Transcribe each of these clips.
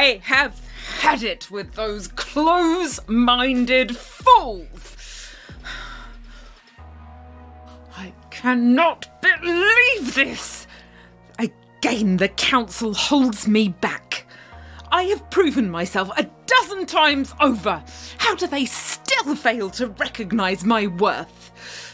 I have had it with those close-minded fools. I cannot believe this. Again, the council holds me back. I have proven myself 12 times over. How do they still fail to recognise my worth?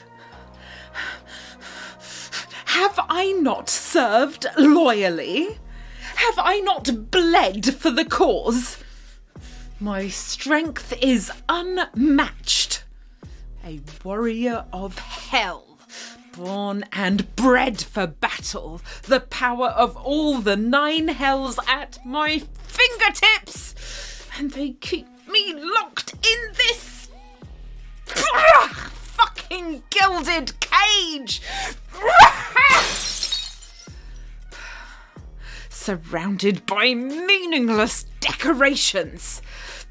Have I not served loyally? Have I not bled for the cause? My strength is unmatched. A warrior of hell, born and bred for battle. The power of all the 9 hells at my fingertips. And they keep me locked in this fucking gilded cage. Surrounded by meaningless decorations.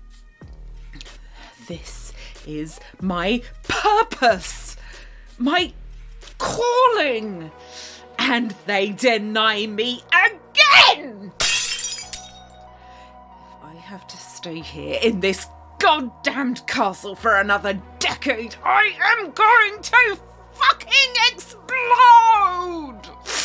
This is my purpose, my calling, and they deny me again! If I have to stay here in this goddamned castle for another decade, I am going to fucking explode!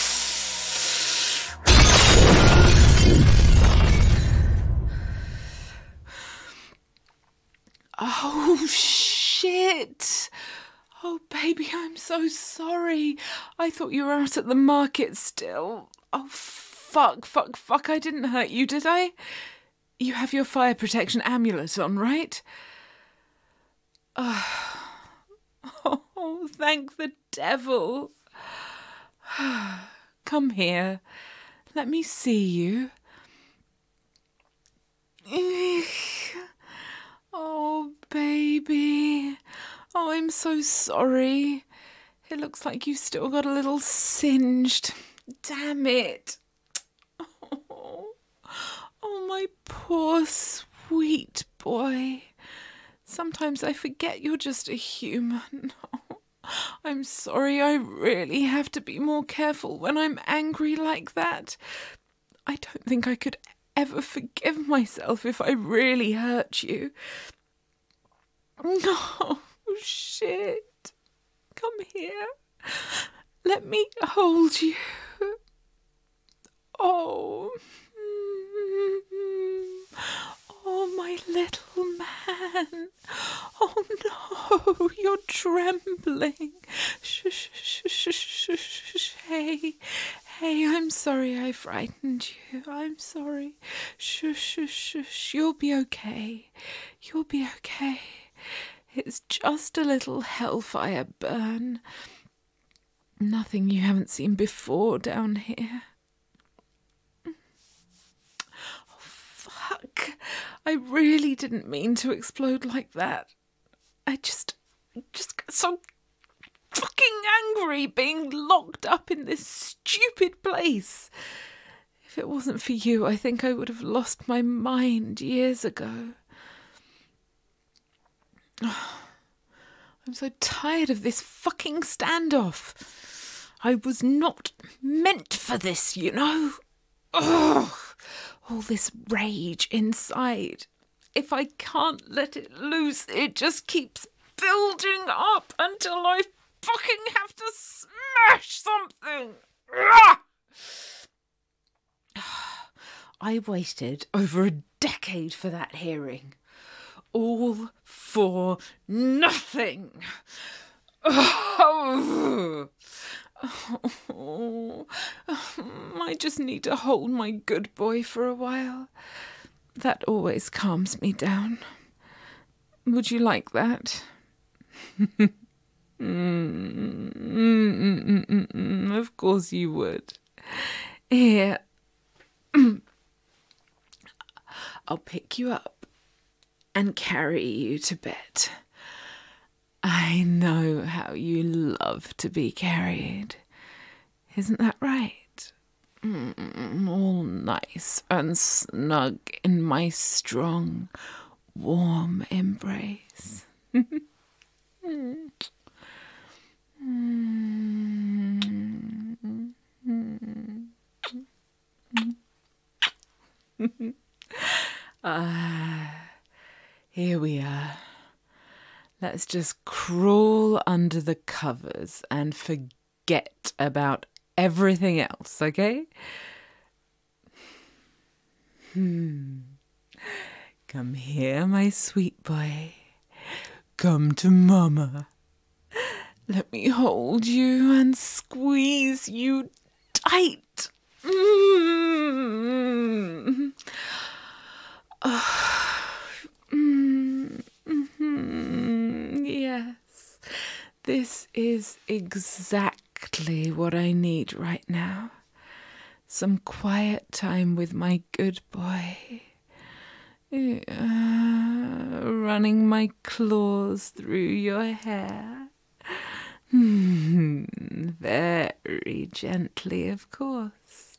Oh, shit. Oh, baby, I'm so sorry. I thought you were out at the market still. Oh, fuck. I didn't hurt you, did I? You have your fire protection amulet on, right? Oh, thank the devil. Come here. Let me see you. Oh, baby. Oh, I'm so sorry. It looks like you've still got a little singed. Damn it. Oh, my poor sweet boy. Sometimes I forget you're just a human. I'm sorry, I really have to be more careful when I'm angry like that. I don't think I could ever forgive myself if I really hurt you. No, shit. Come here. Let me hold you. Oh. Oh, my little man. Oh, no, you're trembling. Shh. Hey, I'm sorry I frightened you. I'm sorry. Shh. You'll be okay. You'll be okay. It's just a little hellfire burn. Nothing you haven't seen before down here. Oh, fuck. I really didn't mean to explode like that. I just got so fucking angry being locked up in this stupid place. If it wasn't for you, I think I would have lost my mind years ago. I'm so tired of this fucking standoff. I was not meant for this, you know? Ugh. All this rage inside. If I can't let it loose, it just keeps building up until I fucking have to smash something. Ugh. I waited over a decade for that hearing. All for nothing. Oh, I just need to hold my good boy for a while. That always calms me down. Would you like that? Of course you would. Here. I'll pick you up and carry you to bed. I know how you love to be carried. Isn't that right? All nice and snug in my strong, warm embrace. Here we are. Let's just crawl under the covers and forget about everything else, okay? Come here, my sweet boy. Come to Mama. Let me hold you and squeeze you tight. Yes, this is exactly what I need right now. Some quiet time with my good boy. Running my claws through your hair. Very gently, of course.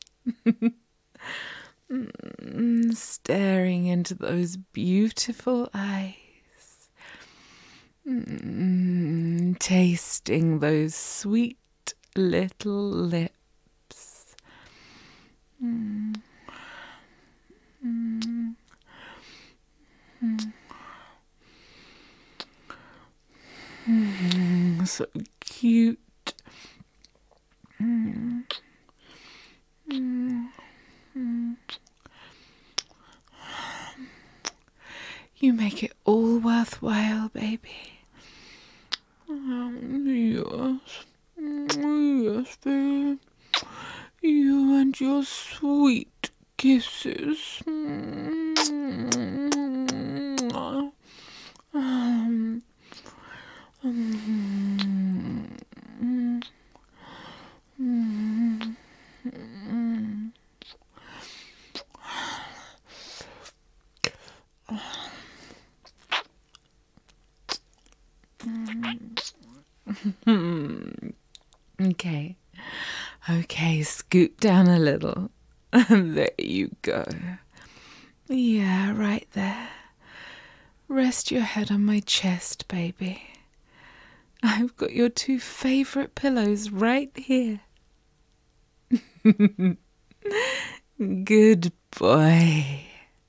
Staring into those beautiful eyes. Tasting those sweet little lips. So cute. You make it all worthwhile, baby. Yes. Yes, baby. You and your sweet kisses. Okay, scoot down a little. There you go. Yeah, right there. Rest your head on my chest, baby. I've got your 2 favourite pillows right here. Good boy.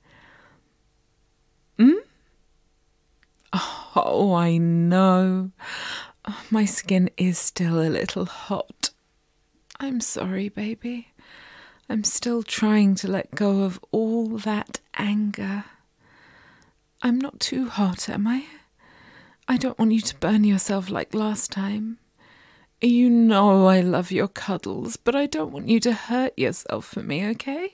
Oh, I know. My skin is still a little hot. I'm sorry, baby. I'm still trying to let go of all that anger. I'm not too hot, am I? I don't want you to burn yourself like last time. You know I love your cuddles, but I don't want you to hurt yourself for me, okay?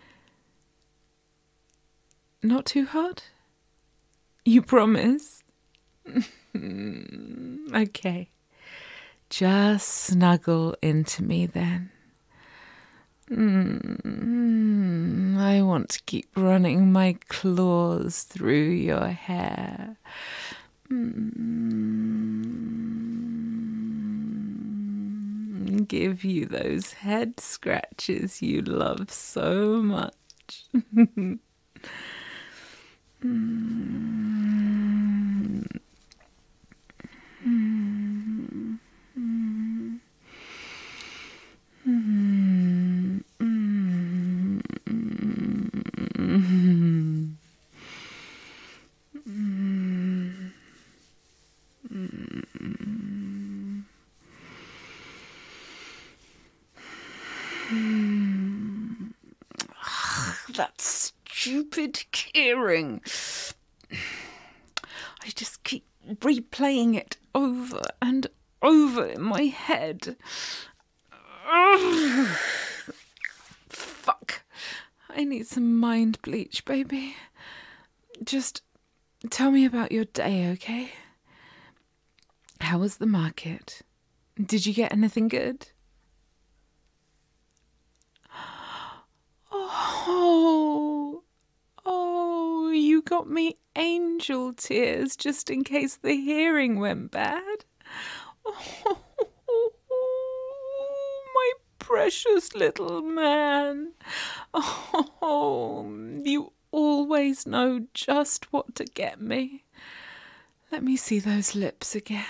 Not too hot? You promise? Okay. Just snuggle into me then. I want to keep running my claws through your hair. Give you those head scratches you love so much. That stupid keyring. I just keep replaying it over and over in my head. Fuck. I need some mind bleach, baby. Just tell me about your day, okay? How was the market? Did you get anything good? Oh, you got me angel tears just in case the hearing went bad. Oh, my precious little man. Oh, you always know just what to get me. Let me see those lips again.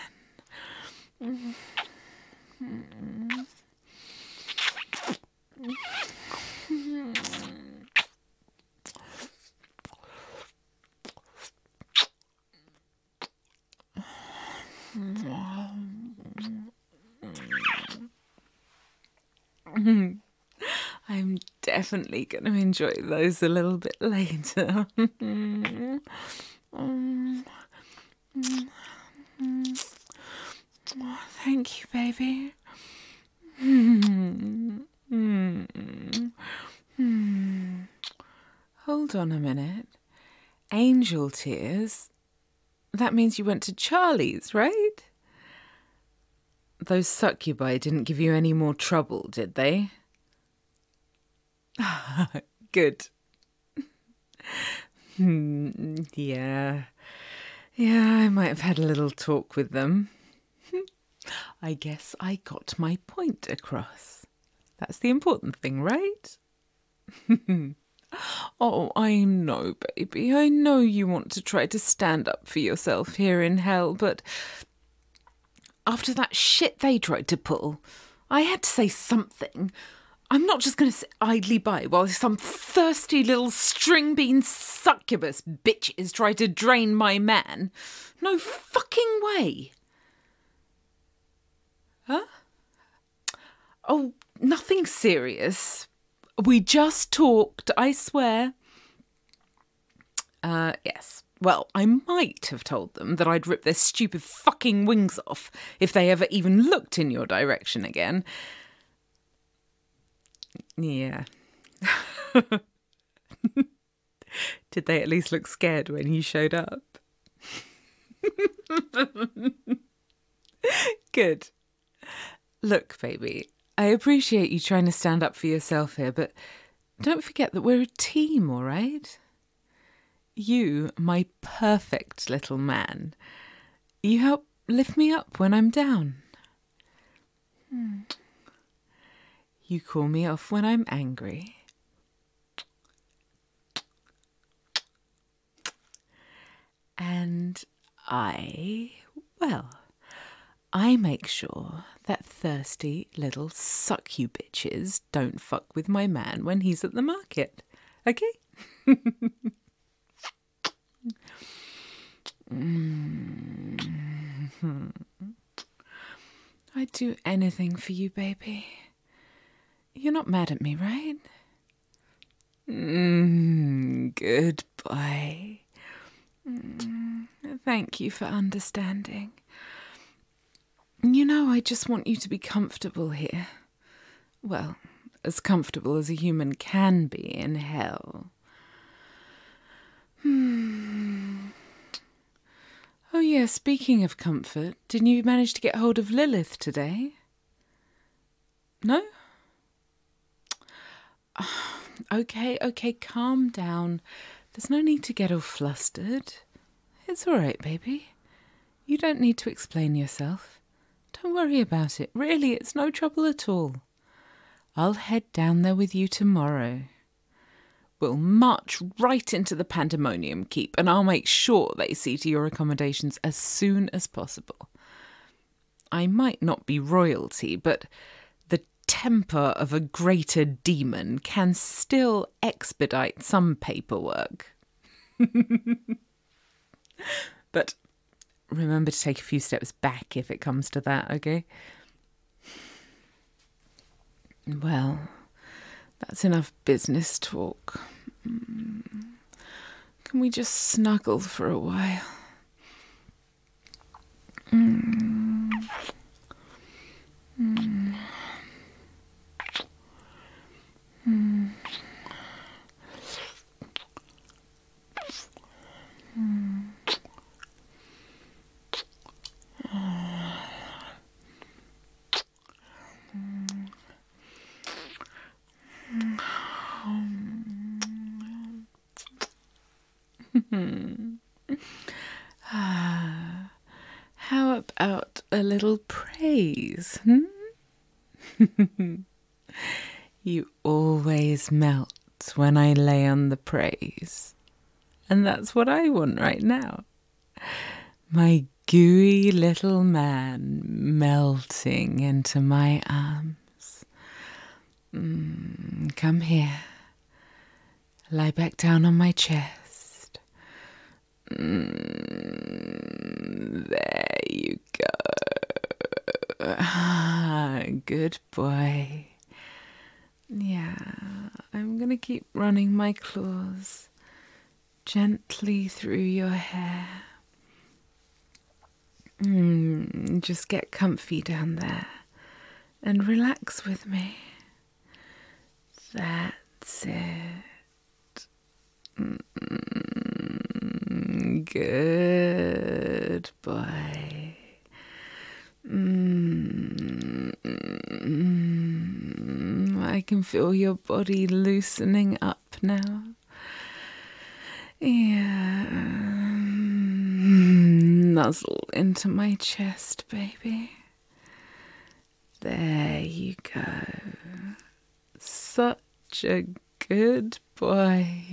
I'm definitely going to enjoy those a little bit later. Oh, thank you, baby. Hold on a minute. Angel tears? That means you went to Charlie's, right? Those succubi didn't give you any more trouble, did they? Good. Yeah. Yeah, I might have had a little talk with them. I guess I got my point across. That's the important thing, right? Oh, I know, baby. I know you want to try to stand up for yourself here in hell, but after that shit they tried to pull, I had to say something. I'm not just going to sit idly by while some thirsty little string bean succubus bitches try to drain my man. No fucking way. Huh? Oh, nothing serious. We just talked, I swear. Yes. Well, I might have told them that I'd rip their stupid fucking wings off if they ever even looked in your direction again. Yeah. Did they at least look scared when you showed up? Good. Look, baby, I appreciate you trying to stand up for yourself here, but don't forget that we're a team, all right? You, my perfect little man, you help lift me up when I'm down. You call me off when I'm angry. And I make sure that thirsty little suck you bitches don't fuck with my man when he's at the market. Okay? I'd do anything for you, baby. You're not mad at me, right? Good boy. Thank you for understanding. You know, I just want you to be comfortable here. Well, as comfortable as a human can be in hell. Oh yeah, speaking of comfort, didn't you manage to get hold of Lilith today? No? Okay, calm down. There's no need to get all flustered. It's all right, baby. You don't need to explain yourself. Don't worry about it. Really, it's no trouble at all. I'll head down there with you tomorrow. We'll march right into the Pandemonium Keep, and I'll make sure they see to your accommodations as soon as possible. I might not be royalty, but the temper of a greater demon can still expedite some paperwork. But remember to take a few steps back if it comes to that, okay? Well, that's enough business talk. Can we just snuggle for a while? How about a little praise? You always melt when I lay on the praise. And that's what I want right now. My gooey little man melting into my arms. Come here. Lie back down on my chest. There you go. Good boy. Yeah. going to keep running my claws gently through your hair. Just get comfy down there and relax with me. That's it. Good boy. I can feel your body loosening up now. Yeah. Nuzzle into my chest, baby. There you go. Such a good boy.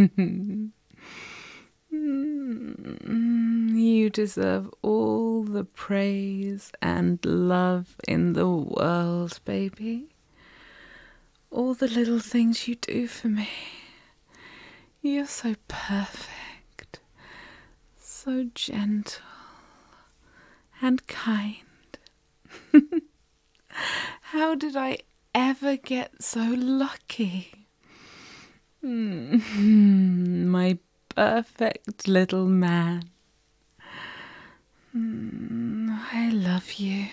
You deserve all the praise and love in the world, baby. All the little things you do for me. You're so perfect, so gentle and kind. How did I ever get so lucky? My perfect little man. I love you.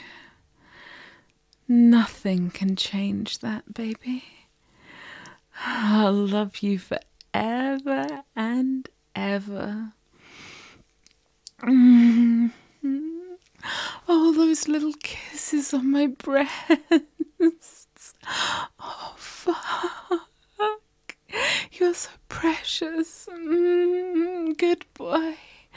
Nothing can change that, baby. I'll love you forever and ever. Oh, those little kisses on my breasts. Oh, fuck. You're so precious. Good boy.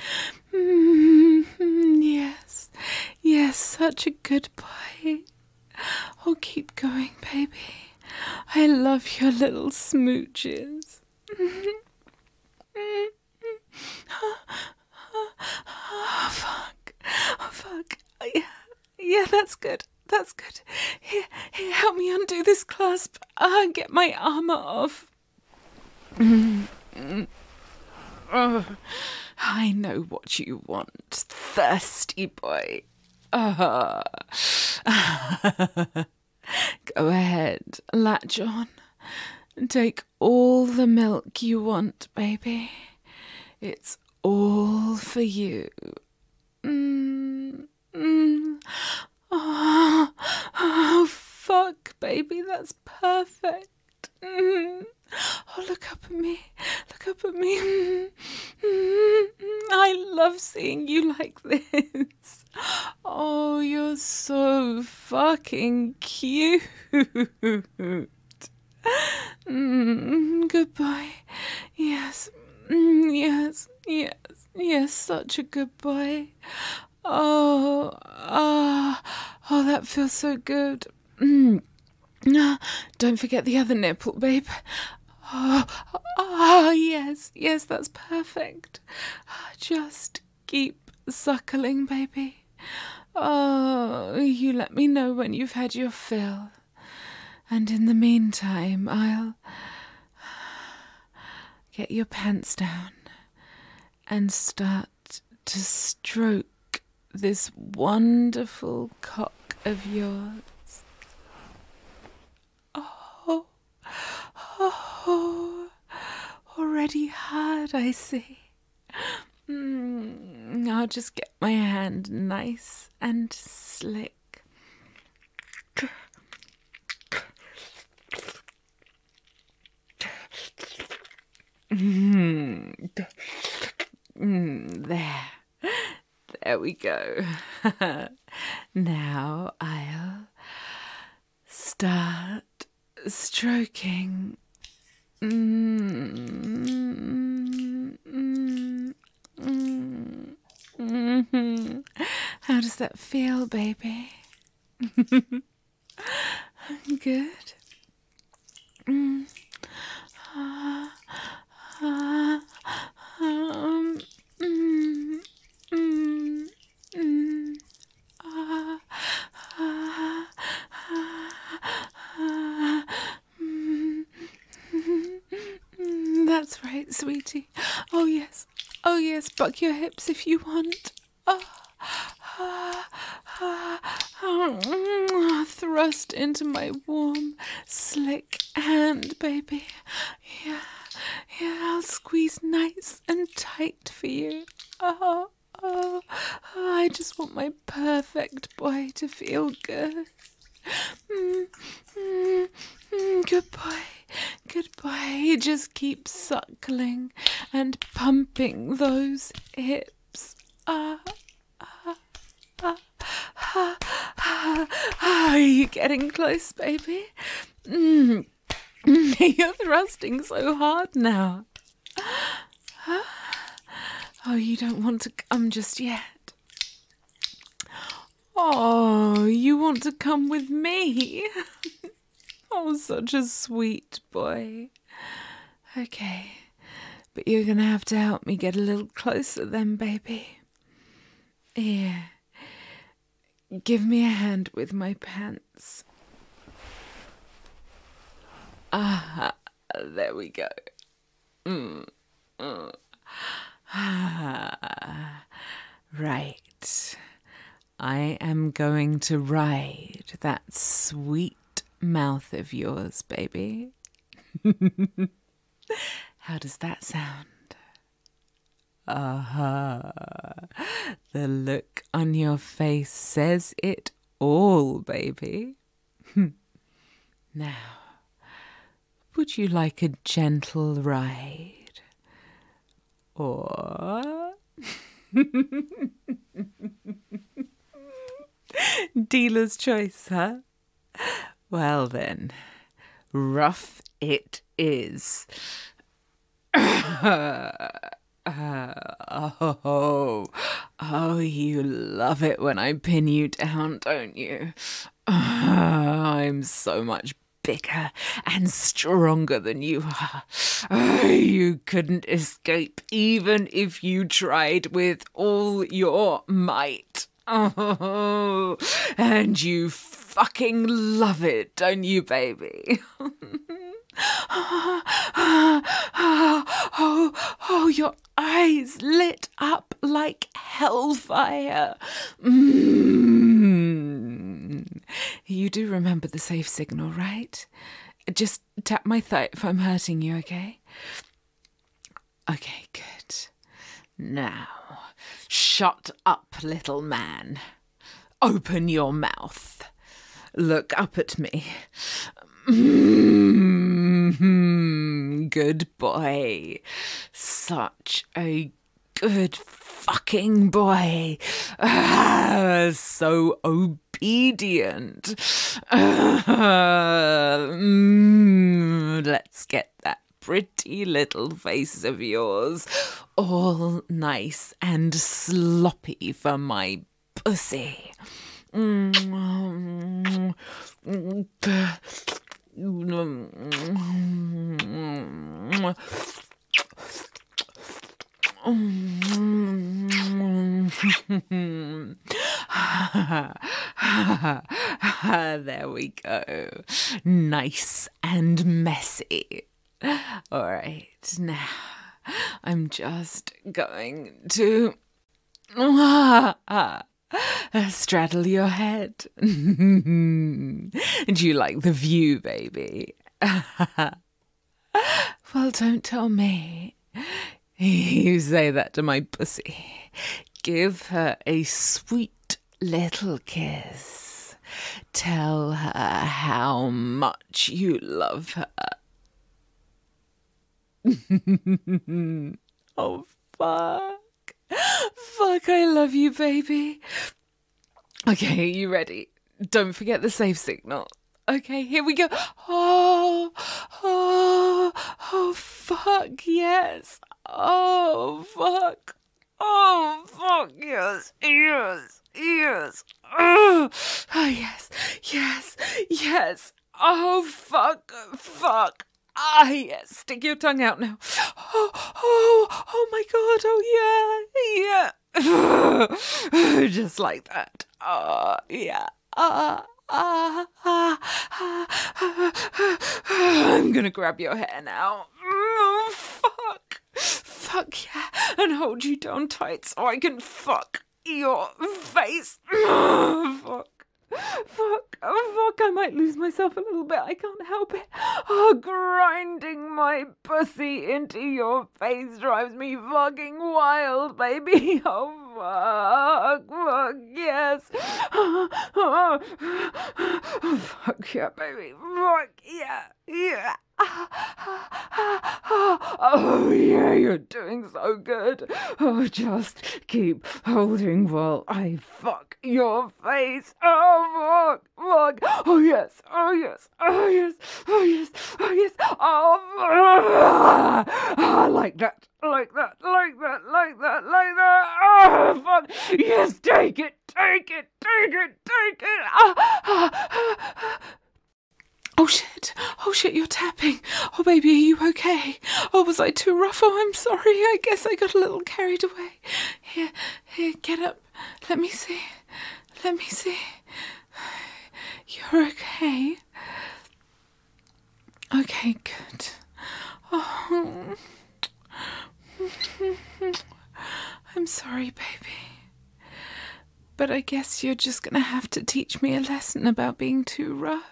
Yes. Yes, such a good boy. Oh, keep going, baby. I love your little smooches. Oh, fuck. Oh, fuck. Yeah, that's good. That's good. Here, help me undo this clasp. Get my armour off. Oh, I know what you want, thirsty boy. Go ahead, latch on. Take all the milk you want, baby. It's all for you. Oh, fuck, baby, that's perfect. Oh, look up at me. Look up at me. I love seeing you like this. Oh, you're so fucking cute. Goodbye. Yes. Yes, such a good boy. Oh, that feels so good. Don't forget the other nipple, babe. Oh, yes, that's perfect. Just keep suckling, baby. Oh, you let me know when you've had your fill. And in the meantime, I'll get your pants down and start to stroke this wonderful cock of yours. Oh, already hard, I see. I'll just get my hand nice and slick. There we go. Now I'll start stroking. How does that feel, baby? Good. That's right, sweetie. Oh yes, buck your hips if you want. Thrust into my warm, slick hand, baby. Yeah, I'll squeeze nice and tight for you. Oh, I just want my perfect boy to feel good. Good boy. Just keep suckling and pumping those hips. Are you getting close, baby? You're thrusting so hard now. Oh, you don't want to come just yet? Oh, you want to come with me? Oh, such a sweet boy. Okay, but you're going to have to help me get a little closer then, baby. Here, give me a hand with my pants. There we go. Right. I am going to ride that sweet mouth of yours, baby. How does that sound? The look on your face says it all, baby. Now, would you like a gentle ride? Or dealer's choice, huh? Well then, rough it is. Oh, you love it when I pin you down, don't you? I'm so much bigger and stronger than you are. You couldn't escape even if you tried with all your might. Oh, and you fucking love it, don't you, baby? Oh, your eyes lit up like hellfire. You do remember the safe signal, right? Just tap my thigh if I'm hurting you, okay? Okay, good. Now, shut up, little man. Open your mouth. Look up at me. Good boy. Such a good fucking boy. So obedient. Let's get that pretty little face of yours all nice and sloppy for my pussy. There we go. Nice and messy. All right, now I'm just going to straddle your head. Do you like the view, baby? Well, don't tell me. You say that to my pussy. Give her a sweet little kiss. Tell her how much you love her. Oh, fuck. Fuck, I love you, baby. Okay, you ready? Don't forget the safe signal. Okay, here we go. Oh, fuck, yes. Oh, fuck, yes. Oh, yes. Oh, fuck. Ah, yes. Stick your tongue out now. Oh my God. Oh, yeah. Just like that. Oh, yeah. I'm gonna grab your hair now. Fuck, yeah. And hold you down tight so I can fuck. your face. Fuck. Fuck, I might lose myself a little bit. I can't help it. Oh, grinding my pussy into your face drives me fucking wild, baby. Oh, fuck, yes. Oh, fuck yeah, baby. Fuck yeah, yeah. Oh, yeah, you're doing so good. Oh, just keep holding while I fuck your face. Oh, fuck. Oh, yes. Oh, yes. Oh, yes. Oh, yes. Oh, yes. Oh, like that. Like that. Like that. Like that. Like that. Oh, fuck. Yes, take it. Take it. Take it. Take it. Oh shit, you're tapping. Oh baby, are you okay? Oh, was I too rough? Oh, I'm sorry. I guess I got a little carried away. Here, get up. Let me see. You're okay? Okay, good. Oh. I'm sorry, baby. But I guess you're just gonna have to teach me a lesson about being too rough.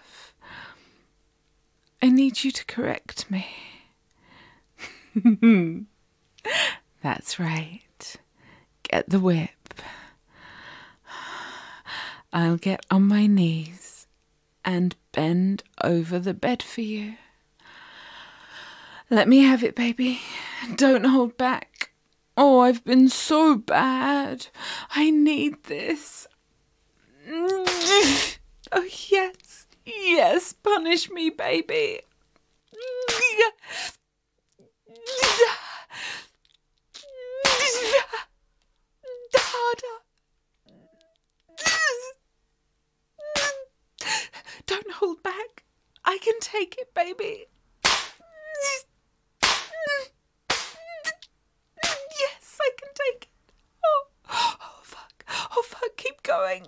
I need you to correct me. That's right. Get the whip. I'll get on my knees and bend over the bed for you. Let me have it, baby. Don't hold back. Oh, I've been so bad. I need this. Oh, yes. Yes, punish me, baby. Harder. Don't hold back. I can take it, baby. Yes, I can take it. Oh, fuck. Oh, fuck. Keep going.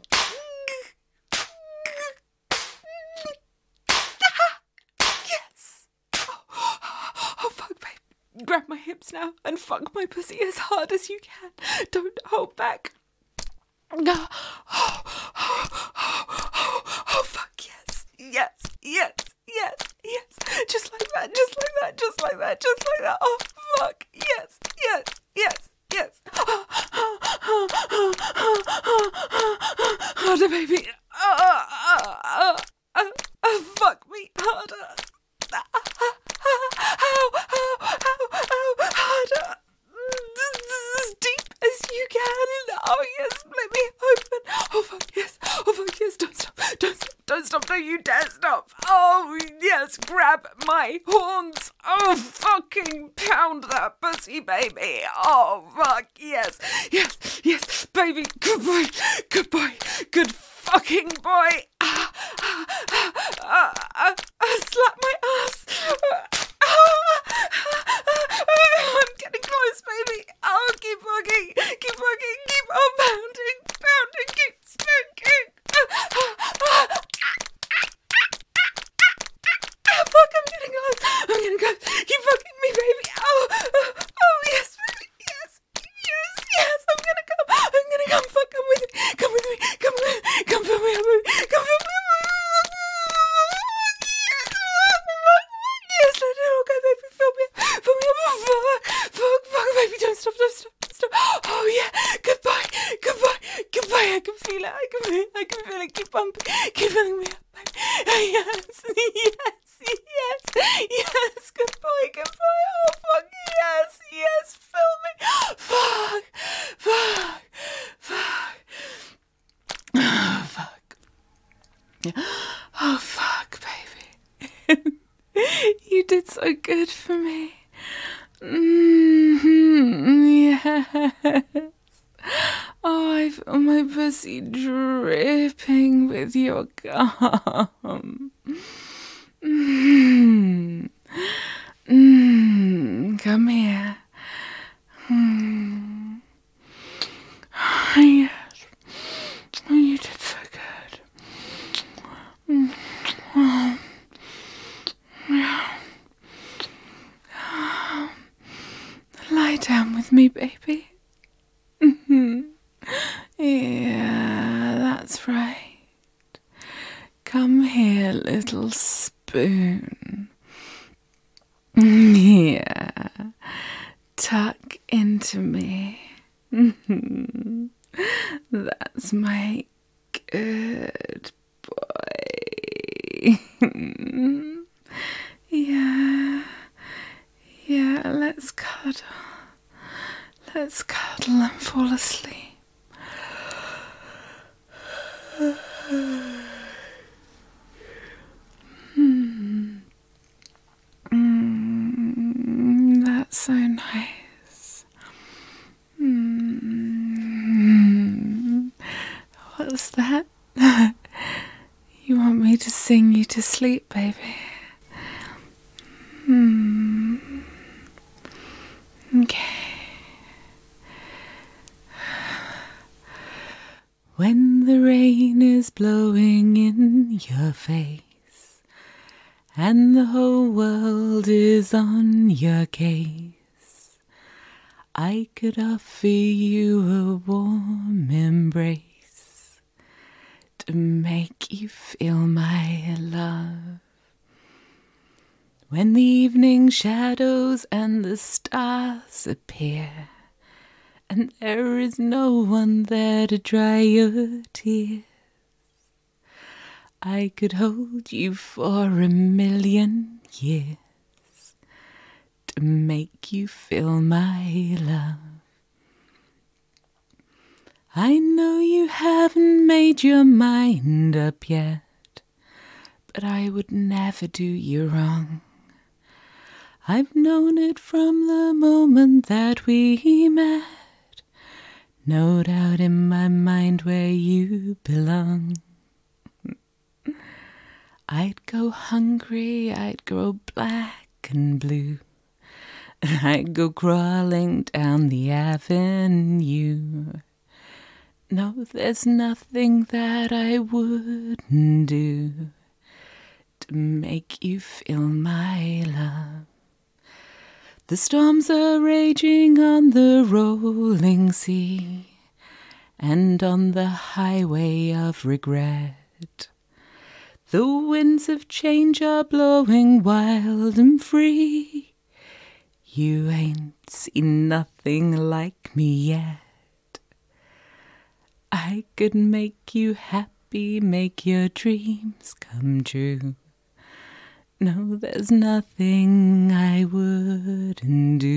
Grab my hips now and fuck my pussy as hard as you can. Don't hold back. Oh, fuck, yes. Just like that. Oh, fuck, yes. Harder, baby. Fuck me harder. Harder. As deep as you can. Oh, yes, let me open. Oh, fuck, yes. Don't stop. Don't you dare stop. Oh, yes, grab my horns. Oh, fucking pound that pussy, baby. Oh, fuck, yes, baby. Good boy. Good fucking boy. Slap my ass. I'm getting close, baby. Oh, keep fucking, keep on pounding, keep spanking. Fuck, I'm getting close. Keep fucking me, baby. Oh, yes, baby, yes. I'm gonna come. Fuck, come with me. Come fill me up, baby. Come fill me up. Yes, let it all go, baby. Fill me up. Fuck, baby. Don't stop. Oh, yeah. Goodbye. I can feel it. Keep bumping. Keep filling me up, baby. Yes. Goodbye. Oh, fuck, yes. Fill me. Fuck. Oh, fuck, baby. You did so good for me. Yes. Oh, I feel my pussy dripping with your cum. Come here. Yes. Oh, you did so good. Lie down with me, baby. tuck into me. That's my good boy. Yeah, let's cuddle. Let's cuddle and fall asleep. That's so nice. What's that? You want me to sing you to sleep, baby? Okay. When the rain is blowing in your face and the whole world is on your case, I could offer you a warm embrace to make you feel my love. When the evening shadows and the stars appear, and there is no one there to dry your tears, I could hold you for 1,000,000 years to make you feel my love. I know you haven't made your mind up yet, but I would never do you wrong. I've known it from the moment that we met. No doubt in my mind where you belong. I'd go hungry, I'd grow black and blue, and I'd go crawling down the avenue. No, there's nothing that I wouldn't do to make you feel my love. The storms are raging on the rolling sea and on the highway of regret. The winds of change are blowing wild and free. You ain't seen nothing like me yet. I could make you happy, make your dreams come true. No, there's nothing I wouldn't do.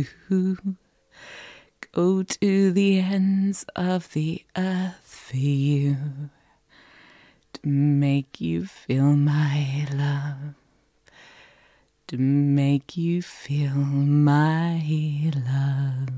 Go to the ends of the earth for you to make you feel my love, to make you feel my love.